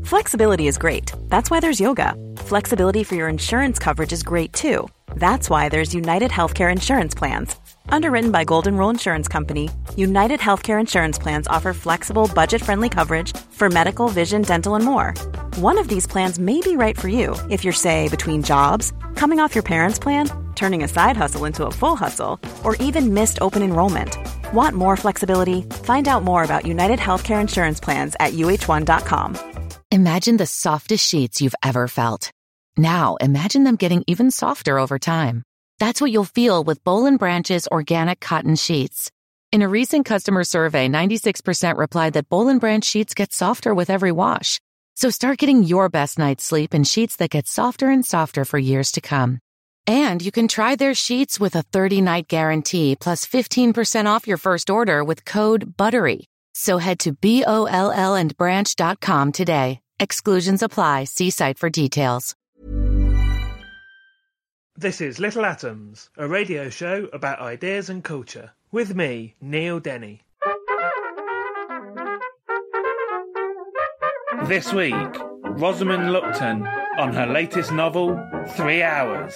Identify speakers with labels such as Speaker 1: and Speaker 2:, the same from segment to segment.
Speaker 1: Flexibility is great. That's why there's yoga. Flexibility for your insurance coverage is great too. That's why there's United Healthcare Insurance Plans. Underwritten by Golden Rule Insurance Company, United Healthcare Insurance Plans offer flexible, budget-friendly coverage for medical, vision, dental, and more. One of these plans may be right for you if you're, say, between jobs, coming off your parents' plan, turning a side hustle into a full hustle, or even missed open enrollment. Want more flexibility? Find out more about United Healthcare Insurance Plans at uh1.com.
Speaker 2: Imagine the softest sheets you've ever felt. Now, imagine them getting even softer over time. That's what you'll feel with Boll & Branch's organic cotton sheets. In a recent customer survey, 96% replied that Boll & Branch sheets get softer with every wash. So start getting your best night's sleep in sheets that get softer and softer for years to come. And you can try their sheets with a 30-night guarantee plus 15% off your first order with code BUTTERY. So head to BOLLandbranch.com today. Exclusions apply. See site for details.
Speaker 3: This is Little Atoms, a radio show about ideas and culture. With me, Neil Denny. This week, Rosamund Lupton on her latest novel, 3 Hours.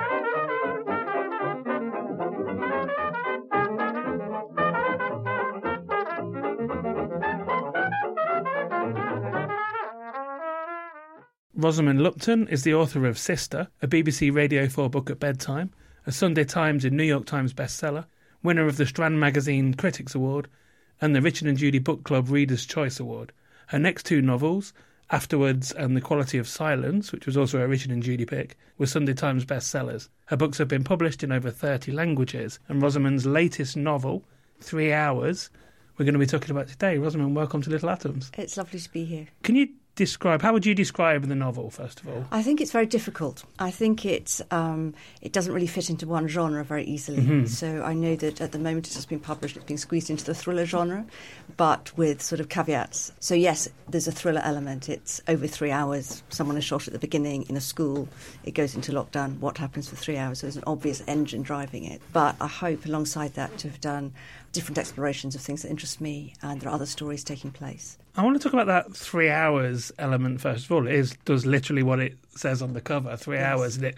Speaker 3: Rosamund Lupton is the author of Sister, a BBC Radio 4 book at bedtime, a Sunday Times and New York Times bestseller, winner of the Strand Magazine Critics Award, and the Richard and Judy Book Club Reader's Choice Award. Her next two novels, Afterwards and The Quality of Silence, which was also a Richard and Judy pick, were Sunday Times bestsellers. Her books have been published in over 30 languages, and Rosamund's latest novel, 3 Hours, we're going to be talking about today. Rosamund, welcome to Little Atoms.
Speaker 4: It's lovely to be here.
Speaker 3: Can you how would you describe the novel, first of all?
Speaker 4: I think it's very difficult. I think it doesn't really fit into one genre very easily.
Speaker 3: Mm-hmm.
Speaker 4: So I know that at the moment it's just been published, it's been squeezed into the thriller genre, but with sort of caveats. So yes, there's a thriller element. It's over 3 hours. Someone is shot at the beginning in a school. It goes into lockdown. What happens for 3 hours? So there's an obvious engine driving it. But I hope alongside that to have done different explorations of things that interest me, and there are other stories taking place.
Speaker 3: I want to talk about that 3 hours element first of all. It does literally what it says on the cover, 3 hours. And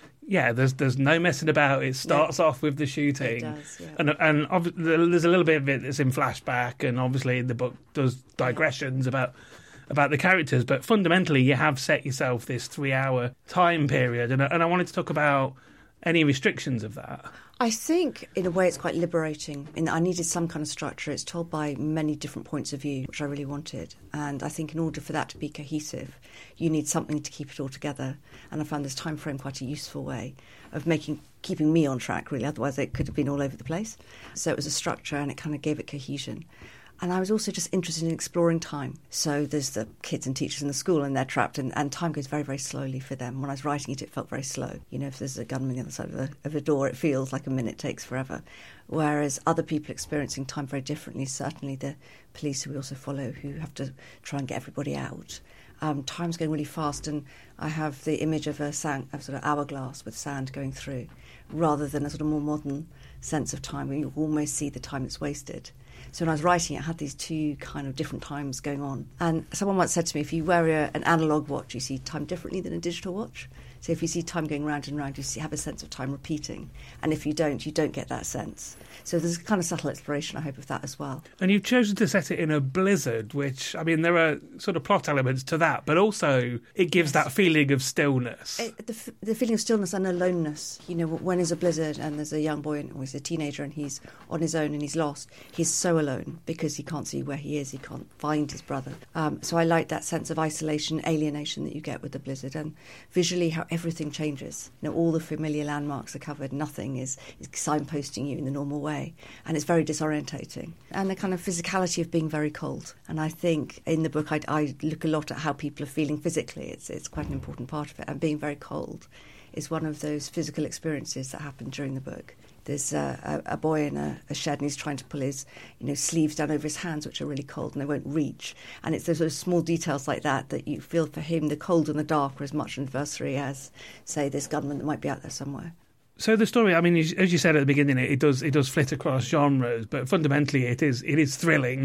Speaker 3: there's no messing about. It starts off with the shooting.
Speaker 4: It does, yeah.
Speaker 3: And there's a little bit of it that's in flashback, and obviously the book does digressions about the characters, but fundamentally you have set yourself this 3 hour time period, and I wanted to talk about any restrictions of that.
Speaker 4: I think, in a way, it's quite liberating. I needed some kind of structure. It's told by many different points of view, which I really wanted. And I think in order for that to be cohesive, you need something to keep it all together. And I found this time frame quite a useful way of keeping me on track, really. Otherwise, it could have been all over the place. So it was a structure, and it kind of gave it cohesion. And I was also just interested in exploring time. So there's the kids and teachers in the school, and they're trapped, and time goes very, very slowly for them. When I was writing it, it felt very slow. You know, if there's a gunman on the other side of a door, it feels like a minute takes forever. Whereas other people experiencing time very differently, certainly the police who we also follow, who have to try and get everybody out. Time's going really fast, and I have the image of a sort of hourglass with sand going through, rather than a sort of more modern sense of time where you almost see the time that's wasted. So when I was writing it, I had these two kind of different times going on. And someone once said to me, if you wear an analogue watch, you see time differently than a digital watch. So if you see time going round and round, you have a sense of time repeating. And if you don't get that sense. So there's a kind of subtle exploration, I hope, of that as well.
Speaker 3: And you've chosen to set it in a blizzard, which, I mean, there are sort of plot elements to that, but also it gives that feeling of stillness.
Speaker 4: The feeling of stillness and aloneness. You know, when there's a blizzard and there's a young boy, or he's a teenager, and he's on his own and he's lost, he's so alone because he can't see where he is, he can't find his brother. So I like that sense of isolation, alienation that you get with the blizzard, and visually how everything changes. You know, all the familiar landmarks are covered, nothing is signposting you in the normal way. And it's very disorientating. And the kind of physicality of being very cold. And I think in the book I look a lot at how people are feeling physically. It's quite an important part of it. And being very cold is one of those physical experiences that happen during the book. There's a boy in a shed, and he's trying to pull his sleeves down over his hands, which are really cold, and they won't reach. And it's those sort of small details like that you feel for him the cold and the dark are as much an adversary as, say, this gunman that might be out there somewhere.
Speaker 3: So the story, I mean, as you said at the beginning, it does flit across genres, but fundamentally it is thrilling.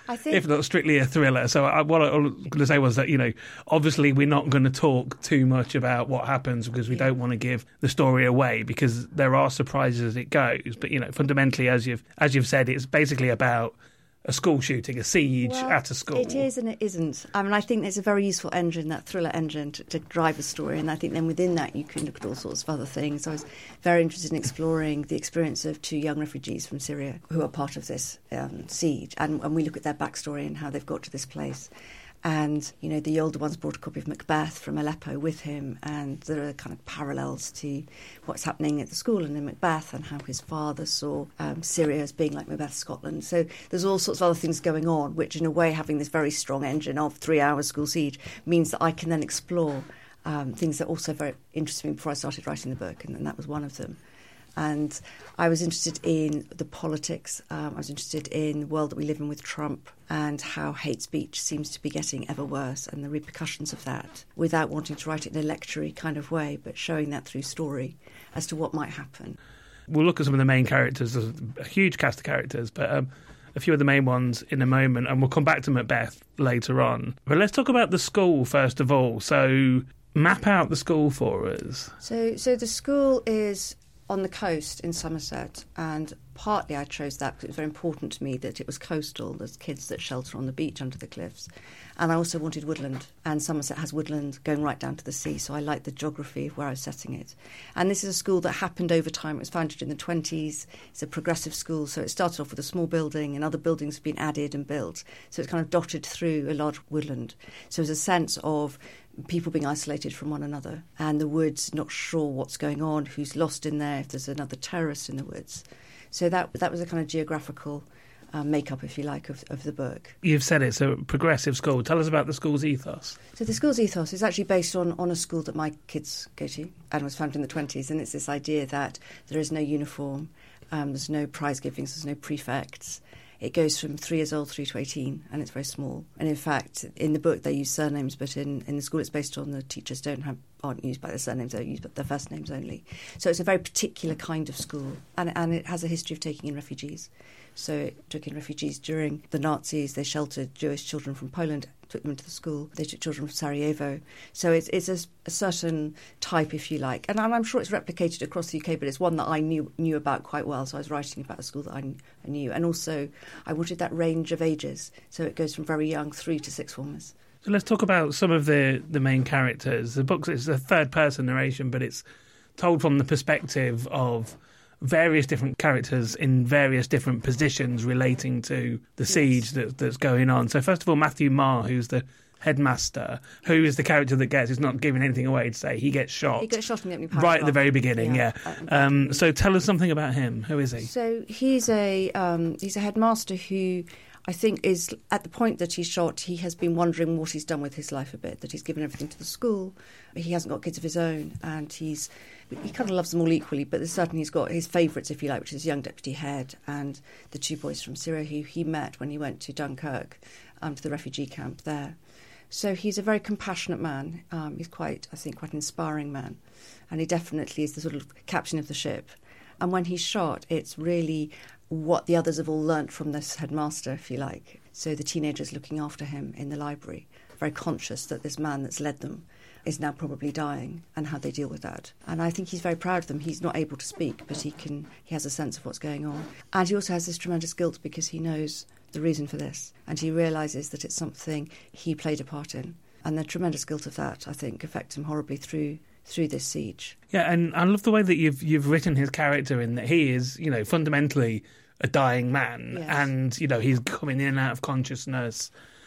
Speaker 3: if not strictly a thriller. So what I was going to say was that, obviously we're not going to talk too much about what happens because we don't want to give the story away, because there are surprises as it goes. But, fundamentally, as you've said, it's basically about a school shooting, a siege at a school.
Speaker 4: It is and it isn't. I mean, I think there's a very useful engine, that thriller engine, to drive a story. And I think then within that you can look at all sorts of other things. I was very interested in exploring the experience of 2 young refugees from Syria who are part of this siege. And we look at their backstory and how they've got to this place. And, the older one's brought a copy of Macbeth from Aleppo with him, and there are kind of parallels to what's happening at the school and in Macbeth, and how his father saw Syria as being like Macbeth, Scotland. So there's all sorts of other things going on, which in a way, having this very strong engine of 3 hours school siege means that I can then explore things that also very interested me before I started writing the book, and that was one of them. And I was interested in the politics. I was interested in the world that we live in with Trump and how hate speech seems to be getting ever worse and the repercussions of that, without wanting to write it in a lectury kind of way, but showing that through story as to what might happen.
Speaker 3: We'll look at some of the main characters. There's a huge cast of characters, but a few of the main ones in a moment, and we'll come back to Macbeth later on. But let's talk about the school first of all. So map out the school for us.
Speaker 4: So the school is on the coast in Somerset, and partly I chose that because it was very important to me that it was coastal. There's kids that shelter on the beach under the cliffs, and I also wanted woodland, and Somerset has woodland going right down to the sea, so I liked the geography of where I was setting it. And this is a school that happened over time. It was founded in the 20s. It's a progressive school, so it started off with a small building and other buildings have been added and built, so it's kind of dotted through a large woodland. So there's a sense of people being isolated from one another, and the woods, not sure what's going on, who's lost in there, if there's another terrorist in the woods. So that was a kind of geographical makeup, if you like, of the book.
Speaker 3: You've said it's a progressive school. Tell us about the school's ethos.
Speaker 4: So the school's ethos is actually based on a school that my kids go to, and was founded in the 20s, and it's this idea that there is no uniform, there's no prize givings, there's no prefects. It goes from 3 years old through to 18, and it's very small. And in fact, in the book, they use surnames, but in the school it's based on, the teachers aren't used by their surnames, they're used by their first names only. So it's a very particular kind of school, and it has a history of taking in refugees. So it took in refugees during the Nazis. They sheltered Jewish children from Poland, took them into the school. They took children from Sarajevo. So it's a certain type, if you like. And I'm sure it's replicated across the UK, but it's one that I knew about quite well. So I was writing about a school that I knew. And also I wanted that range of ages. So it goes from very young through to sixth formers.
Speaker 3: So let's talk about some of the main characters. The book is a third-person narration, but it's told from the perspective of various different characters in various different positions relating to the siege that's going on. So first of all, Matthew Marr, who's the headmaster, who is the character that it's not giving anything away to say, he gets shot.
Speaker 4: He gets shot in the opening paragraph.
Speaker 3: Right at the very beginning, yeah. So tell us something about him. Who is he?
Speaker 4: So he's a headmaster who I think is, at the point that he's shot, he has been wondering what he's done with his life a bit, that he's given everything to the school, he hasn't got kids of his own, and he kind of loves them all equally, but certainly he's got his favourites, if you like, which is young deputy head and the 2 boys from Syria who he met when he went to Dunkirk, to the refugee camp there. So he's a very compassionate man. He's quite an inspiring man, and he definitely is the sort of captain of the ship. And when he's shot, it's really what the others have all learnt from this headmaster, if you like. So the teenagers looking after him in the library, very conscious that this man that's led them is now probably dying, and how they deal with that. And I think he's very proud of them. He's not able to speak, but he has a sense of what's going on. And he also has this tremendous guilt because he knows the reason for this, and he realises that it's something he played a part in. And the tremendous guilt of that, I think, affects him horribly through this siege.
Speaker 3: Yeah, and I love the way that you've written his character, in that he is, fundamentally a dying man,
Speaker 4: yes.
Speaker 3: And he's coming in and out of consciousness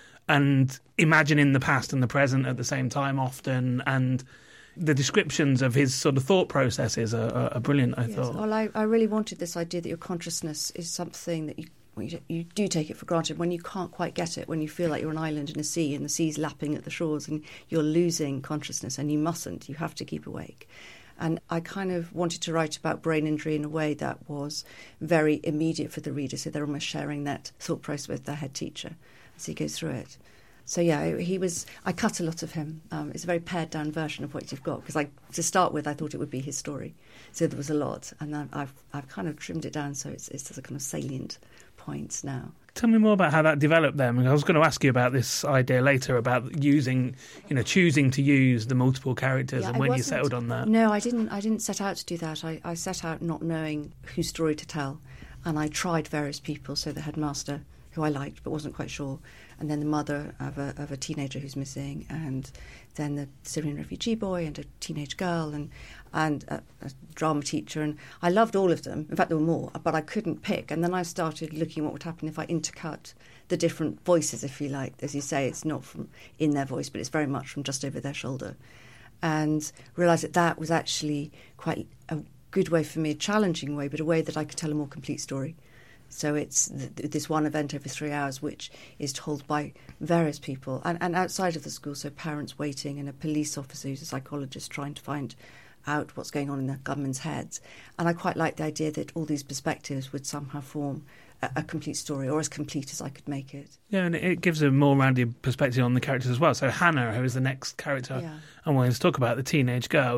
Speaker 3: and imagining the past and the present at the same time often, and the descriptions of his sort of thought processes are brilliant, I thought.
Speaker 4: Well, I really wanted this idea that your consciousness is something that you do take it for granted when you can't quite get it, when you feel like you're an island in a sea and the sea's lapping at the shores and you're losing consciousness, and you mustn't. You have to keep awake. And I kind of wanted to write about brain injury in a way that was very immediate for the reader, so they're almost sharing that thought process with their head teacher as he goes through it. So yeah, I cut a lot of him. It's a very pared down version of what you've got, because to start with I thought it would be his story, so there was a lot, and I've kind of trimmed it down so it's a kind of salient points now.
Speaker 3: Tell me more about how that developed then. I was going to ask you about this idea later about using, choosing to use the multiple characters and when you settled on that.
Speaker 4: No, I didn't set out to do that. I set out not knowing whose story to tell, and I tried various people. So the headmaster, who I liked but wasn't quite sure, and then the mother of a teenager who's missing, and then the Syrian refugee boy and a teenage girl and a drama teacher, and I loved all of them. In fact, there were more, but I couldn't pick. And then I started looking what would happen if I intercut the different voices, if you like. As you say, it's not from in their voice, but it's very much from just over their shoulder. And realised that was actually quite a good way for me, a challenging way, but a way that I could tell a more complete story. So it's this one event every 3 hours, which is told by various people and outside of the school, so parents waiting and a police officer who's a psychologist trying to find out what's going on in the government's heads. And I quite like the idea that all these perspectives would somehow form a complete story, or as complete as I could make it.
Speaker 3: Yeah, and it gives a more rounded perspective on the characters as well. So Hannah, who is the next character I wanted to talk about, the teenage girl,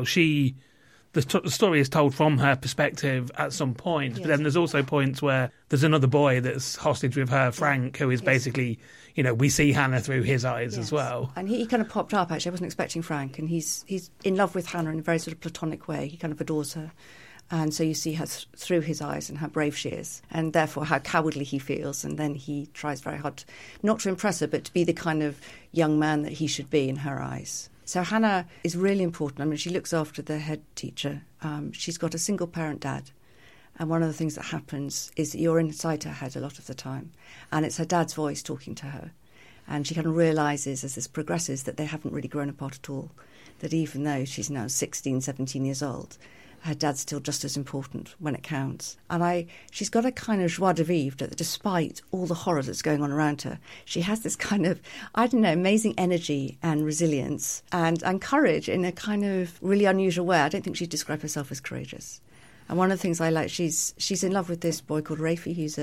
Speaker 3: the story is told from her perspective at some point, but then there's also points where there's another boy that's hostage with her, Frank, who is basically, we see Hannah through his eyes as well.
Speaker 4: And he kind of popped up, actually. I wasn't expecting Frank, and he's in love with Hannah in a very sort of platonic way. He kind of adores her. And so you see her through his eyes and how brave she is, and therefore how cowardly he feels. And then he tries very hard not to impress her, but to be the kind of young man that he should be in her eyes. So Hannah is really important. I mean, she looks after the head teacher. She's got a single-parent dad. And one of the things that happens is that you're inside her head a lot of the time. And it's her dad's voice talking to her. And she kind of realises as this progresses that they haven't really grown apart at all. That even though she's now 16, 17 years old, her dad's still just as important when it counts. And she's got a kind of joie de vivre that despite all the horror that's going on around her, she has this kind of, amazing energy and resilience and courage in a kind of really unusual way. I don't think she'd describe herself as courageous. And one of the things I like, she's in love with this boy called Rafi, who's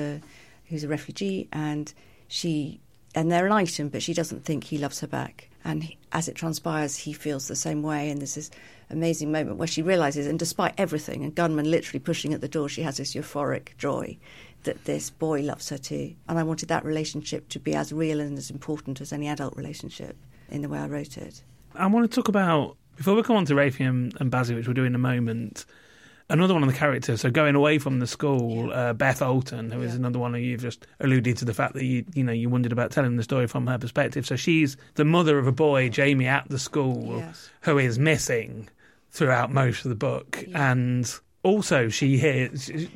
Speaker 4: a refugee, and they're an item, but she doesn't think he loves her back. And as it transpires, he feels the same way. And there's this amazing moment where she realises, and despite everything, and gunmen literally pushing at the door, she has this euphoric joy that this boy loves her too. And I wanted that relationship to be as real and as important as any adult relationship in the way I wrote it.
Speaker 3: I want to talk about, before we come on to Rafi and Basil, which we'll do in a moment, another one of the characters, so going away from the school, Beth Alton, who is another one who you've just alluded to the fact that you wondered about telling the story from her perspective. So she's the mother of a boy, Jamie, at the school, who is missing throughout most of the book, and also she hears his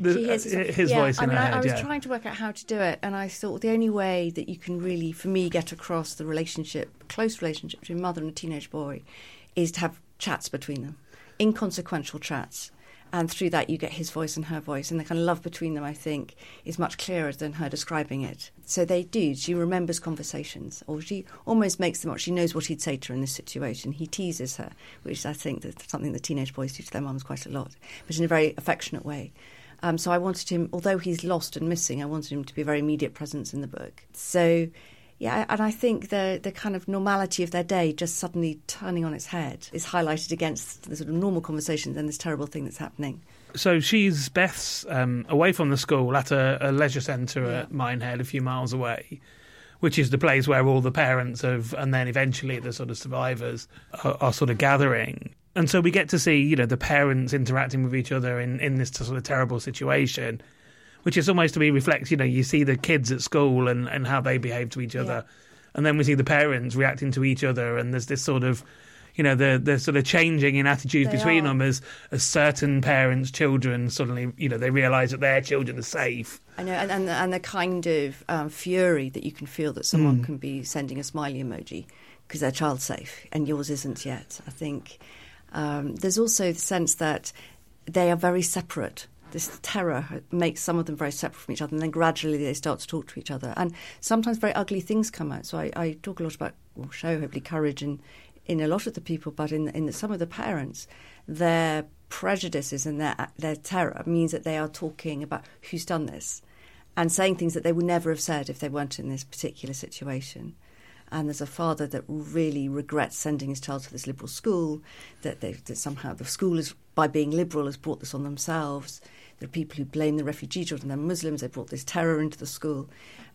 Speaker 3: voice in her head.
Speaker 4: I was trying to work out how to do it, and I thought the only way that you can really, for me, get across the close relationship between a mother and a teenage boy is to have chats between them, inconsequential chats. And through that, you get his voice and her voice. And the kind of love between them, I think, is much clearer than her describing it. So they do. She remembers conversations, or she almost makes them up. She knows what he'd say to her in this situation. He teases her, which I think that's something that teenage boys do to their mums quite a lot, but in a very affectionate way. So I wanted him, although he's lost and missing, I wanted him to be a very immediate presence in the book. So, yeah, and I think the kind of normality of their day just suddenly turning on its head is highlighted against the sort of normal conversations and this terrible thing that's happening.
Speaker 3: So Beth's away from the school at a leisure centre at Minehead, a few miles away, which is the place where all the parents and then eventually the sort of survivors are sort of gathering. And so we get to see, the parents interacting with each other in this sort of terrible situation, which is almost to me reflects, you see the kids at school and how they behave to each other. And then we see the parents reacting to each other, and there's this sort of, the sort of changing in attitudes between them as certain parents' children suddenly, they realise that their children are safe.
Speaker 4: I know, and the kind of fury that you can feel that someone can be sending a smiley emoji because their child's safe and yours isn't yet. I think there's also the sense that they are very separate. This terror makes some of them very separate from each other, and then gradually they start to talk to each other. And sometimes very ugly things come out. So I talk a lot about, show hopefully courage in a lot of the people, but in some of the parents, their prejudices and their terror means that they are talking about who's done this and saying things that they would never have said if they weren't in this particular situation. And there's a father that really regrets sending his child to this liberal school, that somehow the school, by being liberal, has brought this on themselves. There are people who blame the refugee children, they're Muslims, they brought this terror into the school.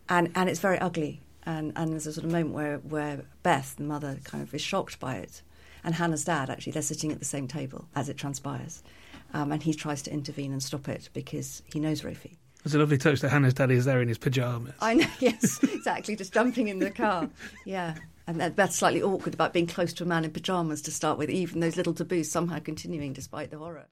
Speaker 4: And it's very ugly. And there's a sort of moment where Beth, the mother, kind of is shocked by it. And Hannah's dad, actually, they're sitting at the same table as it transpires. And he tries to intervene and stop it because he knows Rafi.
Speaker 3: It's a lovely touch that Hannah's daddy is there in his pyjamas.
Speaker 4: I know, yes, exactly, just jumping in the car. Yeah. And that's slightly awkward about being close to a man in pyjamas to start with, even those little taboos somehow continuing despite the horror.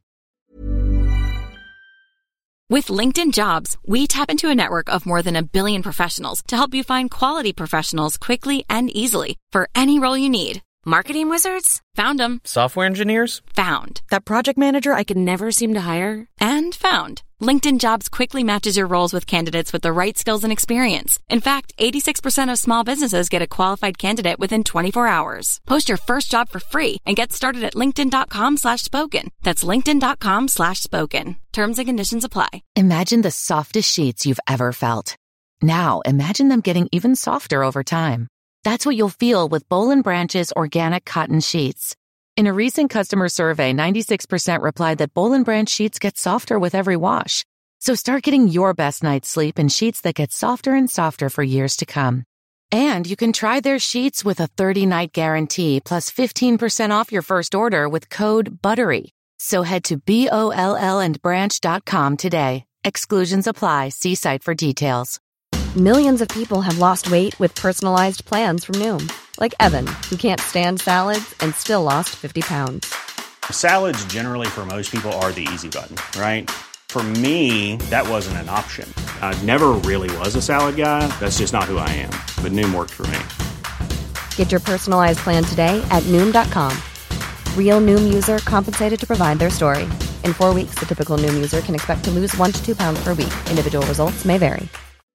Speaker 5: With LinkedIn Jobs, we tap into a network of more than 1 billion professionals to help you find quality professionals quickly and easily for any role you need. Marketing wizards? Found them.
Speaker 6: Software engineers?
Speaker 5: Found. That project manager I could never seem to hire? And found. LinkedIn Jobs quickly matches your roles with candidates with the right skills and experience. In fact, 86% of small businesses get a qualified candidate within 24 hours. Post your first job for free and get started at linkedin.com/spoken. That's linkedin.com/spoken. Terms and conditions apply.
Speaker 2: Imagine the softest sheets you've ever felt. Now imagine them getting even softer over time. That's what you'll feel with Boll & Branch's organic cotton sheets. In a recent customer survey, 96% replied that Boll & Branch sheets get softer with every wash. So start getting your best night's sleep in sheets that get softer and softer for years to come. And you can try their sheets with a 30-night guarantee plus 15% off your first order with code BUTTERY. So head to BOLLandbranch.com today. Exclusions apply. See site for details.
Speaker 7: Millions of people have lost weight with personalized plans from Noom. Like Evan, who can't stand salads and still lost 50 pounds.
Speaker 8: Salads generally for most people are the easy button, right? For me, that wasn't an option. I never really was a salad guy. That's just not who I am. But Noom worked for me.
Speaker 7: Get your personalized plan today at Noom.com. Real Noom user compensated to provide their story. In 4 weeks, the typical Noom user can expect to lose 1 to 2 pounds per week. Individual results may vary.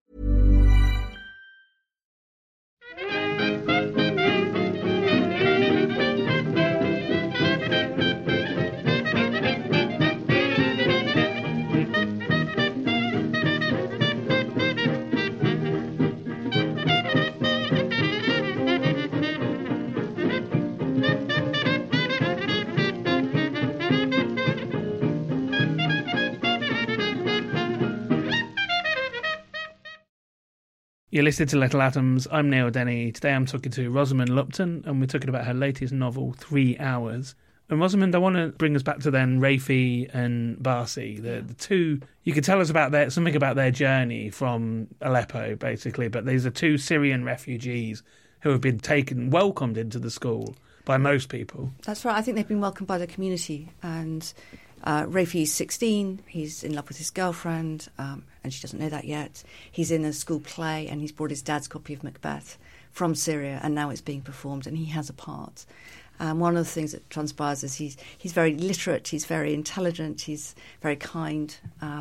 Speaker 3: You're listening to Little Atoms. I'm Neil Denny. Today I'm talking to Rosamund Lupton, and we're talking about her latest novel, 3 Hours. And Rosamund, I want to bring us back to then Rafi and Barsi, the two. You could tell us about something about their journey from Aleppo, basically. But these are 2 Syrian refugees who have been welcomed into the school by most people.
Speaker 4: That's right. I think they've been welcomed by the community. And Rafi's 16. He's in love with his girlfriend, and she doesn't know that yet. He's in a school play, and he's brought his dad's copy of Macbeth from Syria, and now it's being performed, and he has a part. One of the things that transpires is he's very literate, he's very intelligent, he's very kind.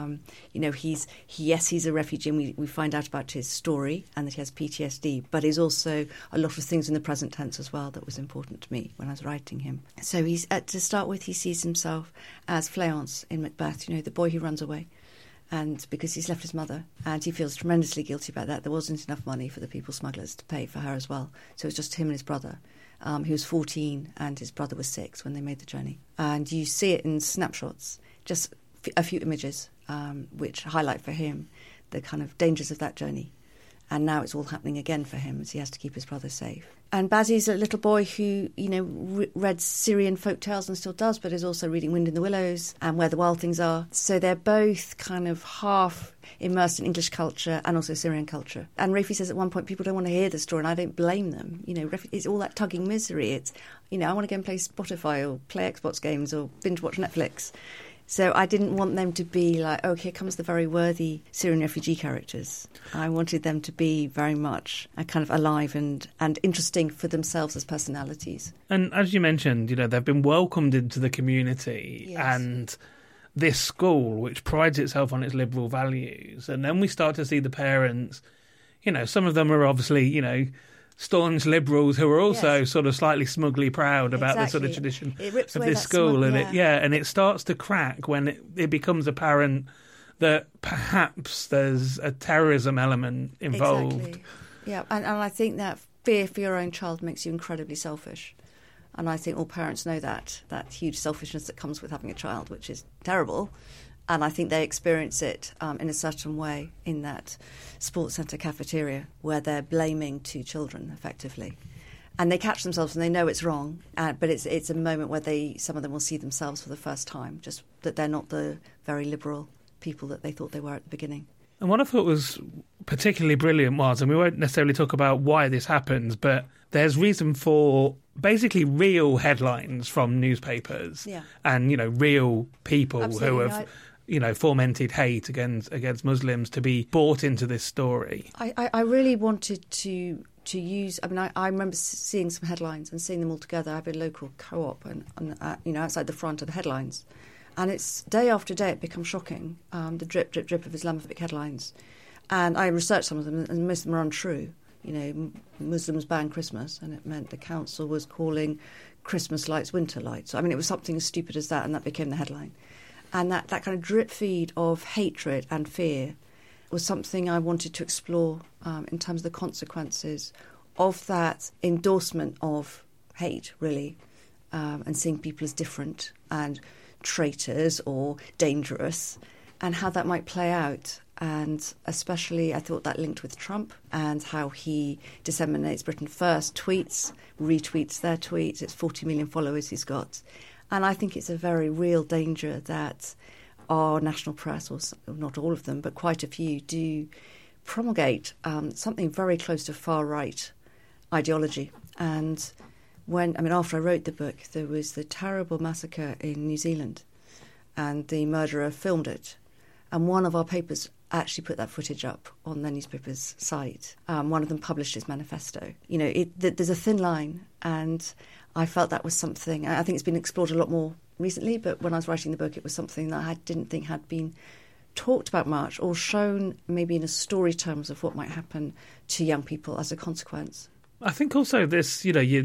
Speaker 4: He's a refugee, and we find out about his story and that he has PTSD, but he's also a lot of things in the present tense as well that was important to me when I was writing him. So to start with, he sees himself as Fléance in Macbeth, the boy who runs away. And because he's left his mother, and he feels tremendously guilty about that. There wasn't enough money for the people smugglers to pay for her as well. So it was just him and his brother. He was 14 and his brother was 6 when they made the journey. And you see it in snapshots, just a few images, which highlight for him the kind of dangers of that journey. And now it's all happening again for him as he has to keep his brother safe. And Bazi's a little boy who, read Syrian folk tales and still does, but is also reading Wind in the Willows and Where the Wild Things Are. So they're both kind of half immersed in English culture and also Syrian culture. And Rafi says at one point, people don't want to hear the story, and I don't blame them. It's all that tugging misery. It's, I want to go and play Spotify or play Xbox games or binge watch Netflix. So I didn't want them to be like, oh, here comes the very worthy Syrian refugee characters. I wanted them to be very much kind of alive and interesting for themselves as personalities.
Speaker 3: And as you mentioned, they've been welcomed into the community.
Speaker 4: Yes.
Speaker 3: And this school, which prides itself on its liberal values. And then we start to see the parents, some of them are obviously, staunch liberals who are also sort of slightly smugly proud about the sort of tradition of this school. And it starts to crack when it becomes apparent that perhaps there's a terrorism element involved.
Speaker 4: Exactly. Yeah, and I think that fear for your own child makes you incredibly selfish. And I think all parents know that huge selfishness that comes with having a child, which is terrible. And I think they experience it in a certain way in that sports centre cafeteria where they're blaming two children, effectively. And they catch themselves and they know it's wrong, but it's a moment where some of them will see themselves for the first time, just that they're not the very liberal people that they thought they were at the beginning.
Speaker 3: And what I thought was particularly brilliant was, and we won't necessarily talk about why this happens, but there's reason for basically real headlines from newspapers and, real people who have, fomented hate against Muslims to be brought into this story.
Speaker 4: I really wanted to use. I mean, I remember seeing some headlines and seeing them all together. I have a local co-op and outside the front of the headlines. And it's day after day it becomes shocking, the drip, drip, drip of Islamophobic headlines. And I researched some of them, and most of them are untrue. Muslims ban Christmas, and it meant the council was calling Christmas lights winter lights. I mean, it was something as stupid as that, and that became the headline. And that kind of drip feed of hatred and fear was something I wanted to explore in terms of the consequences of that endorsement of hate, really, and seeing people as different and traitors or dangerous, and how that might play out. And especially I thought that linked with Trump and how he disseminates Britain First tweets, retweets their tweets. It's 40 million followers he's got. And I think it's a very real danger that our national press, or not all of them, but quite a few, do promulgate something very close to far-right ideology. And after I wrote the book, there was the terrible massacre in New Zealand, and the murderer filmed it. And one of our papers actually put that footage up on their newspaper's site. One of them published his manifesto. There's a thin line, and I felt that was something. I think it's been explored a lot more recently, but when I was writing the book, it was something that I didn't think had been talked about much or shown maybe in a story terms of what might happen to young people as a consequence.
Speaker 3: I think also this,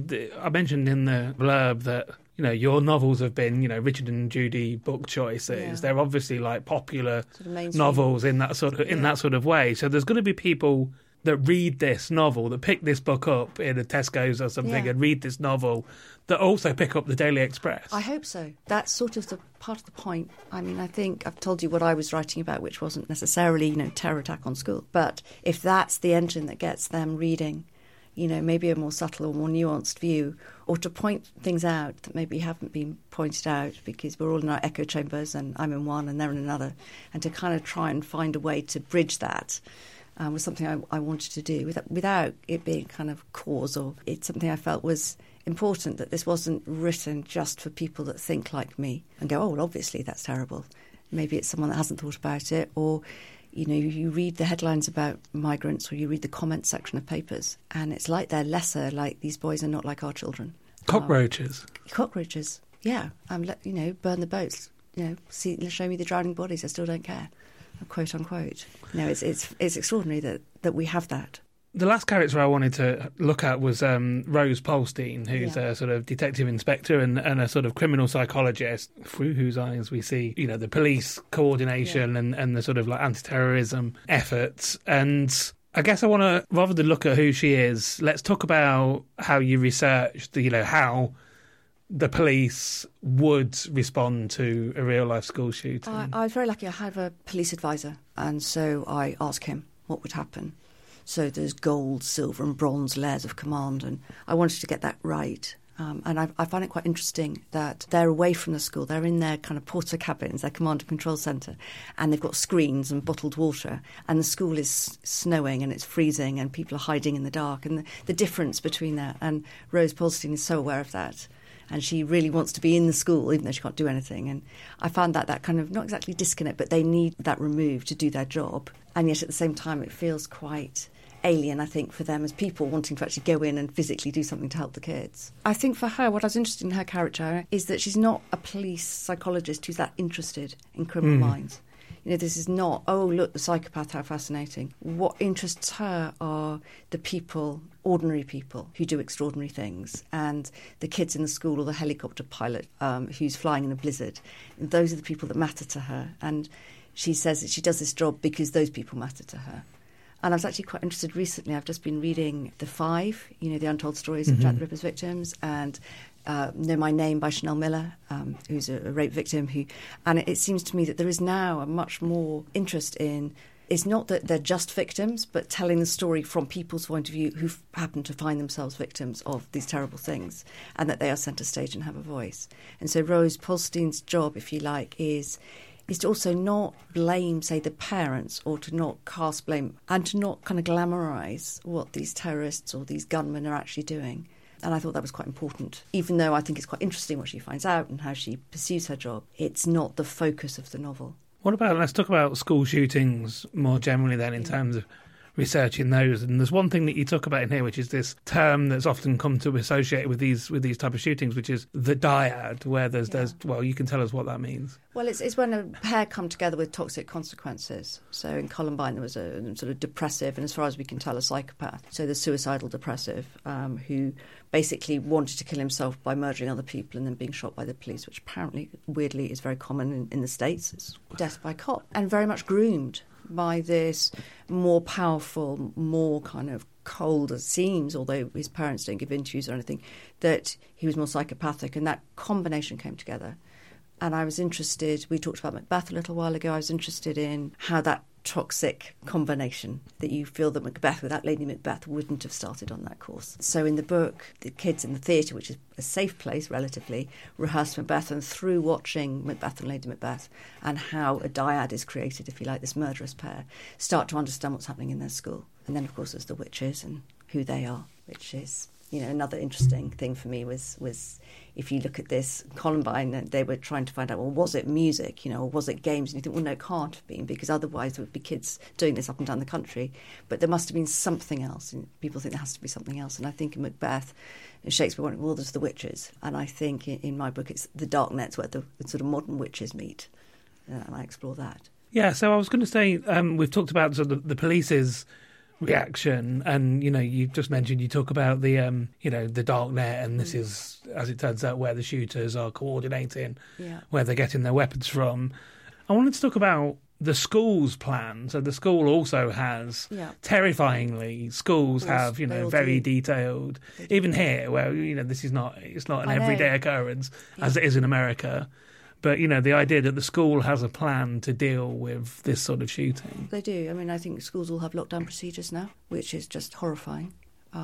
Speaker 3: I mentioned in the blurb that, your novels have been, Richard and Judy book choices. Yeah. They're obviously like popular sort of novels in that sort of way. So there's going to be people that read this novel, that pick this book up in a Tesco's or something and read this novel, that also pick up the Daily Express.
Speaker 4: I hope so. That's sort of the part of the point. I mean, I think I've told you what I was writing about, which wasn't necessarily, terror attack on school. But if that's the engine that gets them reading, maybe a more subtle or more nuanced view, or to point things out that maybe haven't been pointed out because we're all in our echo chambers and I'm in one and they're in another, and to kind of try and find a way to bridge that was something I wanted to do without it being kind of cause, or it's something I felt was important, that this wasn't written just for people that think like me and go, oh, well, obviously that's terrible. Maybe it's someone that hasn't thought about it, or you read the headlines about migrants, or you read the comment section of papers, and it's like they're lesser, like these boys are not like our children.
Speaker 3: Cockroaches.
Speaker 4: Cockroaches, yeah. Burn the boats. Show me the drowning bodies. I still don't care. Quote unquote. It's extraordinary that we have that.
Speaker 3: The last character I wanted to look at was Rose Polstein, who's a sort of detective inspector and a sort of criminal psychologist, through whose eyes we see, the police coordination and the sort of like anti-terrorism efforts. And I guess I want to, rather than look at who she is, let's talk about how you researched, how the police would respond to a real-life school shooting.
Speaker 4: I was very lucky. I have a police advisor, and so I asked him what would happen. So there's gold, silver and bronze layers of command, and I wanted to get that right. And I find it quite interesting that they're away from the school. They're in their kind of porter cabins, their command and control centre, and they've got screens and bottled water, and the school is snowing and it's freezing and people are hiding in the dark, and the difference between that. And Rose Polstein is so aware of that. And she really wants to be in the school, even though she can't do anything. And I found that kind of, not exactly disconnect, but they need that removed to do their job. And yet at the same time, it feels quite alien, I think, for them as people wanting to actually go in and physically do something to help the kids. I think for her, what I was interested in her character is that she's not a police psychologist who's that interested in criminal minds. This is not, oh, look, the psychopath, how fascinating. What interests her are the people, ordinary people, who do extraordinary things. And the kids in the school, or the helicopter pilot who's flying in a blizzard. Those are the people that matter to her. And she says that she does this job because those people matter to her. And I was actually quite interested recently. I've just been reading The Five, the untold stories of Jack the Ripper's victims, and Know My Name by Chanel Miller, who's a rape victim. And it seems to me that there is now a much more interest in, it's not that they're just victims, but telling the story from people's point of view who happen to find themselves victims of these terrible things, and that they are centre stage and have a voice. And so Rose Polstein's job, if you like, is to also not blame, say, the parents, or to not cast blame, and to not kind of glamorise what these terrorists or these gunmen are actually doing. And I thought that was quite important. Even though I think it's quite interesting what she finds out and how she pursues her job, it's not the focus of the novel.
Speaker 3: Let's talk about school shootings more generally then, in terms of researching those. And there's one thing that you talk about in here, which is this term that's often come to associate with these type of shootings, which is the dyad, where there's well, you can tell us what that means.
Speaker 4: Well, it's when a pair come together with toxic consequences. So in Columbine, there was a sort of depressive, and as far as we can tell, a psychopath. So the suicidal depressive, who basically wanted to kill himself by murdering other people and then being shot by the police, which apparently, weirdly, is very common in the States. It's death by cop, and very much groomed by this more powerful, more kind of cold, as it seems, although his parents don't give interviews or anything, that he was more psychopathic, and that combination came together. And I was interested, we talked about Macbeth a little while ago, I was interested in how that toxic combination, that you feel that Macbeth, without Lady Macbeth, wouldn't have started on that course. So in the book, the kids in the theatre, which is a safe place relatively, rehearse Macbeth, and through watching Macbeth and Lady Macbeth and how a dyad is created, if you like, this murderous pair, start to understand what's happening in their school. And then, of course, there's the witches and who they are, which is, another interesting thing for me was if you look at this Columbine, they were trying to find out, well, was it music, or was it games? And you think, well, no, it can't have been, because otherwise there would be kids doing this up and down the country. But there must have been something else, and people think there has to be something else. And I think in Macbeth, Shakespeare went, well, there's the witches. And I think in my book, it's the dark nets where the sort of modern witches meet, and I explore that.
Speaker 3: Yeah, so I was going to say, we've talked about sort of the police's reaction, and you just mentioned, you talk about the the dark net, and this is, as it turns out, where the shooters are coordinating, where they're getting their weapons from. I wanted to talk about the school's plan. So the school also has, terrifyingly, schools have very detailed, even here where this is not an everyday occurrence as it is in America. But, the idea that the school has a plan to deal with this sort of shooting.
Speaker 4: They do. I mean, I think schools all have lockdown procedures now, which is just horrifying.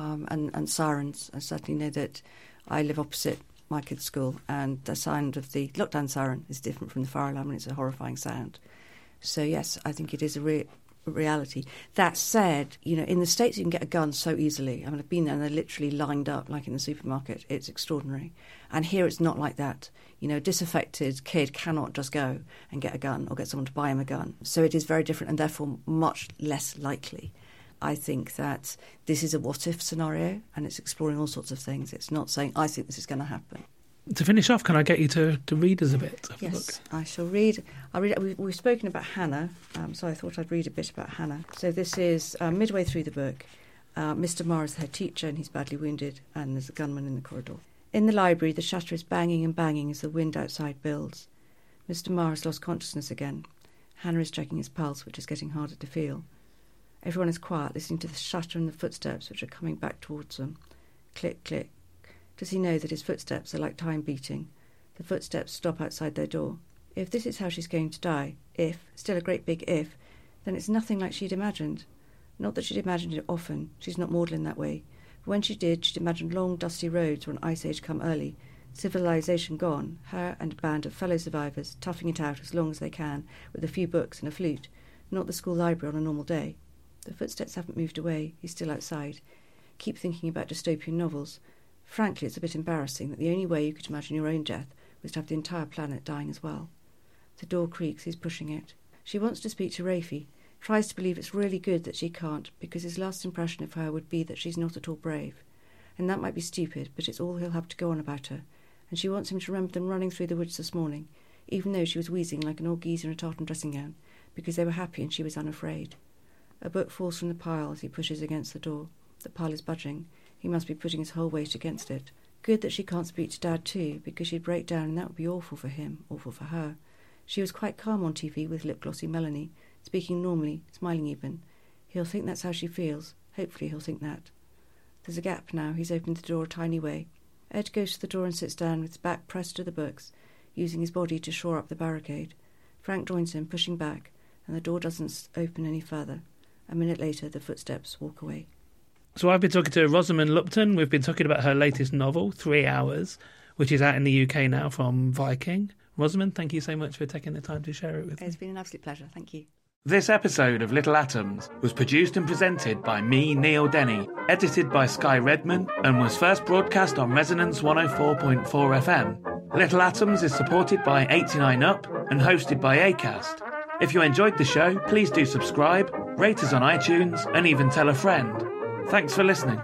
Speaker 4: And sirens. I certainly know that I live opposite my kids' school, and the sound of the lockdown siren is different from the fire alarm, and it's a horrifying sound. So, yes, I think it is a reality. That said, in the States you can get a gun so easily. I mean, I've been there and they're literally lined up like in the supermarket. It's extraordinary. And here it's not like that. A disaffected kid cannot just go and get a gun or get someone to buy him a gun. So it is very different, and therefore much less likely. I think that this is a what-if scenario, and it's exploring all sorts of things. It's not saying, I think this is going to happen.
Speaker 3: To finish off, can I get you to read us a bit of the book?
Speaker 4: Yes, I shall read. We've spoken about Hannah, so I thought I'd read a bit about Hannah. So this is midway through the book. Mr. Marr is the head teacher, and he's badly wounded, and there's a gunman in the corridor. In the library, the shutter is banging and banging as the wind outside builds. Mr. Marr has lost consciousness again. Hannah is checking his pulse, which is getting harder to feel. Everyone is quiet, listening to the shutter and the footsteps which are coming back towards them. Click, click. Does he know that his footsteps are like time beating? The footsteps stop outside their door. If this is how she's going to die, still a great big if, then it's nothing like she'd imagined. Not that she'd imagined it often, she's not maudlin that way. But when she did, she'd imagined long, dusty roads where an ice age come early, civilization gone, her and a band of fellow survivors toughing it out as long as they can, with a few books and a flute, not the school library on a normal day. The footsteps haven't moved away, he's still outside. Keep thinking about dystopian novels. Frankly, it's a bit embarrassing that the only way you could imagine your own death was to have the entire planet dying as well. The door creaks, he's pushing it. She wants to speak to Rafi, tries to believe it's really good that she can't, because his last impression of her would be that she's not at all brave. And that might be stupid, but it's all he'll have to go on about her. And she wants him to remember them running through the woods this morning, even though she was wheezing like an old geezer in a tartan dressing gown, because they were happy and she was unafraid. A book falls from the pile as he pushes against the door. The pile is budging. He must be putting his whole weight against it. Good that she can't speak to Dad too, because she'd break down and that would be awful for him, awful for her. She was quite calm on TV with lip-glossy Melanie, speaking normally, smiling even. He'll think that's how she feels. Hopefully he'll think that. There's a gap now. He's opened the door a tiny way. Ed goes to the door and sits down with his back pressed to the books, using his body to shore up the barricade. Frank joins him, pushing back, and the door doesn't open any further. A minute later, the footsteps walk away.
Speaker 3: So I've been talking to Rosamund Lupton. We've been talking about her latest novel, 3 Hours, which is out in the UK now from Viking. Rosamund, thank you so much for taking the time to share it with me.
Speaker 4: It's been an absolute pleasure. Thank you.
Speaker 3: This episode of Little Atoms was produced and presented by me, Neil Denny, edited by Sky Redman, and was first broadcast on Resonance 104.4 FM. Little Atoms is supported by 89UP and hosted by Acast. If you enjoyed the show, please do subscribe, rate us on iTunes, and even tell a friend. Thanks for listening.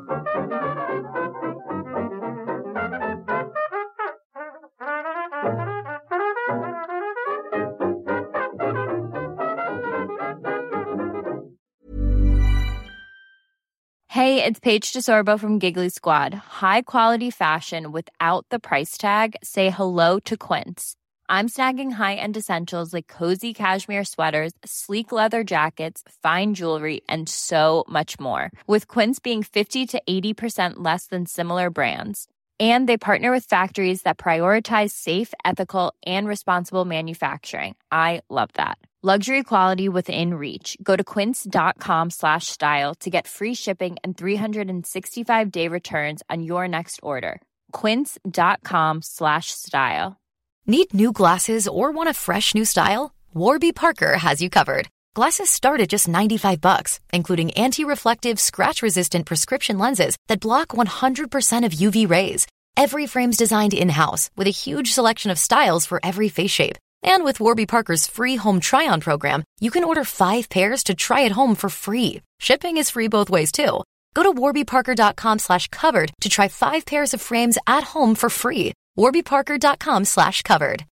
Speaker 6: Hey, it's Paige DeSorbo from Giggly Squad. High quality fashion without the price tag. Say hello to Quince. I'm snagging high-end essentials like cozy cashmere sweaters, sleek leather jackets, fine jewelry, and so much more. With Quince being 50 to 80% less than similar brands. And they partner with factories that prioritize safe, ethical, and responsible manufacturing. I love that. Luxury quality within reach. Go to quince.com/style to get free shipping and 365-day returns on your next order. Quince.com/style.
Speaker 2: Need new glasses or want a fresh new style? Warby Parker has you covered. Glasses start at just $95, including anti-reflective, scratch-resistant prescription lenses that block 100% of UV rays. Every frame's designed in-house with a huge selection of styles for every face shape. And with Warby Parker's free home try-on program, you can order 5 pairs to try at home for free. Shipping is free both ways, too. Go to warbyparker.com/covered to try 5 pairs of frames at home for free. warbyparker.com/covered.